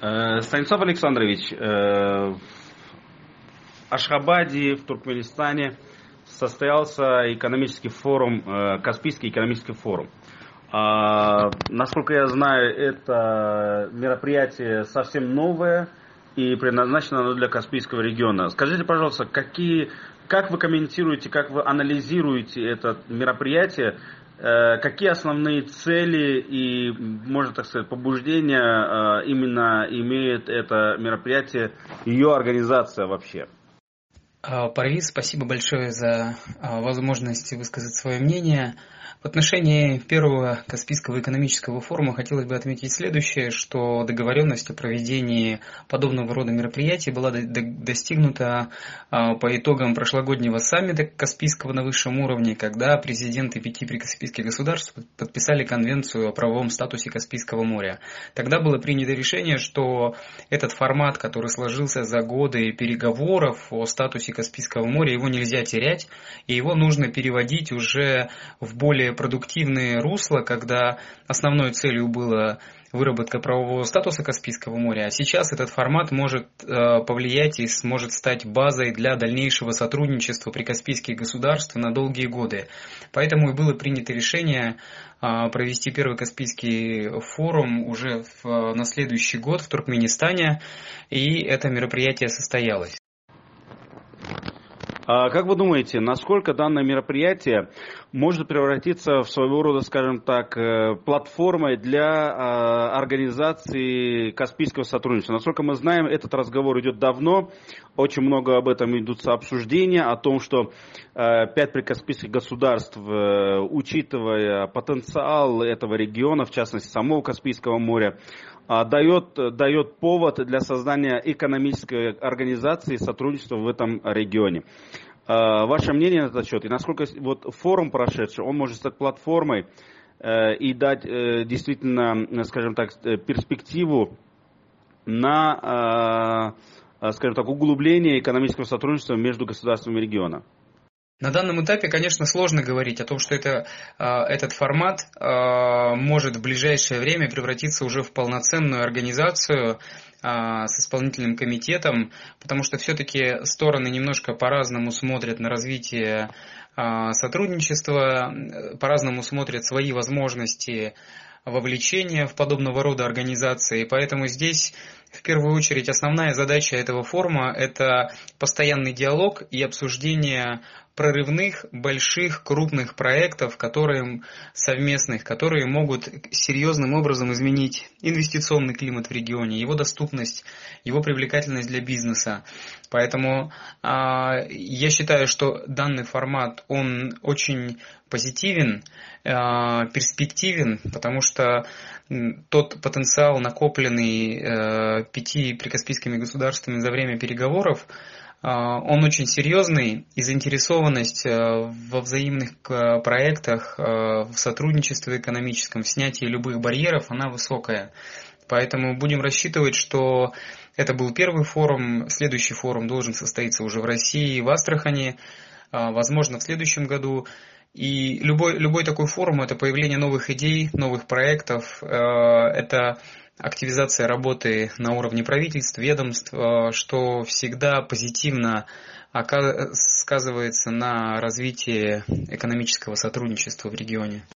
Станислав Александрович, в Ашхабаде, в Туркменистане состоялся экономический форум, Каспийский экономический форум. Насколько я знаю, это мероприятие совсем новое и предназначено оно для Каспийского региона. Скажите, пожалуйста, как вы комментируете, как вы анализируете это мероприятие? Какие основные цели и, можно так сказать, побуждения именно имеет это мероприятие, ее организация вообще? Парвиз, спасибо большое за возможность высказать свое мнение. В отношении первого Каспийского экономического форума хотелось бы отметить следующее, что договоренность о проведении подобного рода мероприятий была достигнута по итогам прошлогоднего саммита Каспийского на высшем уровне, когда президенты 5 прикаспийских государств подписали конвенцию о правовом статусе Каспийского моря. Тогда было принято решение, что этот формат, который сложился за годы переговоров о статусе Каспийского моря, его нельзя терять, и его нужно переводить уже в более продуктивные русла, когда основной целью была выработка правового статуса Каспийского моря, а сейчас этот формат может повлиять и сможет стать базой для дальнейшего сотрудничества прикаспийских государств на долгие годы. Поэтому и было принято решение провести первый Каспийский форум уже на следующий год в Туркменистане, и это мероприятие состоялось. Как вы думаете, насколько данное мероприятие может превратиться в своего рода, скажем так, платформой для организации Каспийского сотрудничества? Насколько мы знаем, этот разговор идет давно, очень много об этом идут обсуждения, о том, что 5 прикаспийских государств, учитывая потенциал этого региона, в частности самого Каспийского моря, дает повод для создания экономической организации сотрудничества в этом регионе. Ваше мнение на этот счет? И насколько форум прошедший, он может стать платформой и дать действительно, скажем так, перспективу на, скажем так, углубление экономического сотрудничества между государствами региона? На данном этапе, конечно, сложно говорить о том, что этот формат может в ближайшее время превратиться уже в полноценную организацию с исполнительным комитетом, потому что все-таки стороны немножко по-разному смотрят на развитие сотрудничества, по-разному смотрят свои возможности вовлечения в подобного рода организации. И поэтому здесь, в первую очередь, основная задача этого форума – это постоянный диалог и обсуждение прорывных, больших, крупных проектов, совместных, которые могут серьезным образом изменить инвестиционный климат в регионе, его доступность, его привлекательность для бизнеса. Поэтому я считаю, что данный формат, он очень позитивен, перспективен, он что тот потенциал, накопленный 5 прикаспийскими государствами за время переговоров, он очень серьезный, и заинтересованность во взаимных проектах, в сотрудничестве экономическом, в снятии любых барьеров, она высокая. Поэтому будем рассчитывать, что это был первый форум, следующий форум должен состояться уже в России, в Астрахани, возможно, в следующем году. И любой такой форум – это появление новых идей, новых проектов, это активизация работы на уровне правительств, ведомств, что всегда позитивно сказывается на развитии экономического сотрудничества в регионе.